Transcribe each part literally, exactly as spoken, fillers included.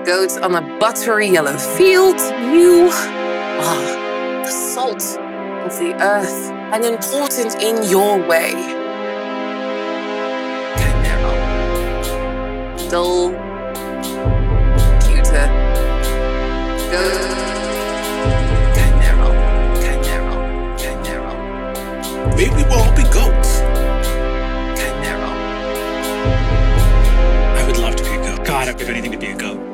Goat on a buttery yellow field, you are the salt of the earth and important in your way. Chimera. Dull. Cuter. Goat. Chimera. Chimera. Chimera. Maybe we'll all be goats. Chimera. I would love to be a goat. God, I'd give anything to be a goat.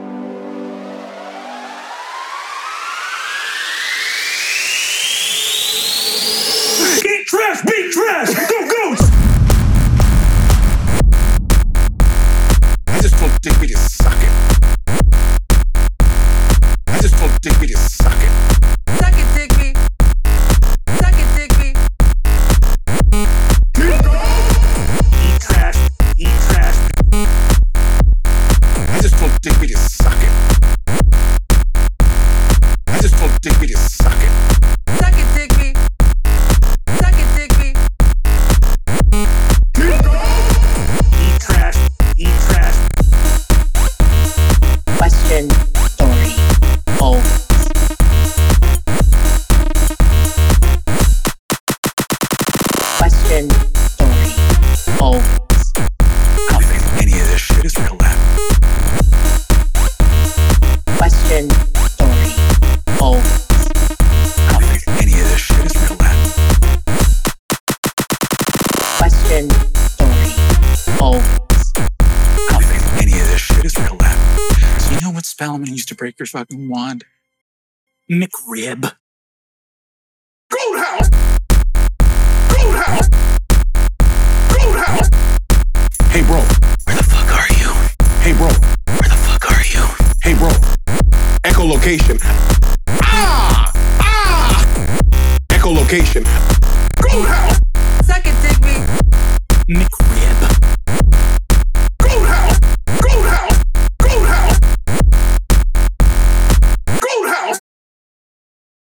Eat trash, beat trash, go goats! I just don't think we just suck it. I just don't think we just suck it. Suck it, Digby. Suck it, Digby. Eat trash, eat trash. I just don't think we just suck it. I just don't think we just suck it. Suck it, Digby. Suck it, Digby. Eat trash, eat trash. Question, story, bold. Question, story, bold. I don't think any of this shit is real life. Question, story, bold. I don't think any of this shit is real life. Question, story, bold. I don't think any of this shit is real life. You know what Spellman used to break your fucking wand? McRib. Goat house! Goat house! Goat house! Hey bro, Where the fuck are you? hey bro, Where the fuck are you? hey bro. Echolocation. Ah! Ah! Echolocation. Goat house!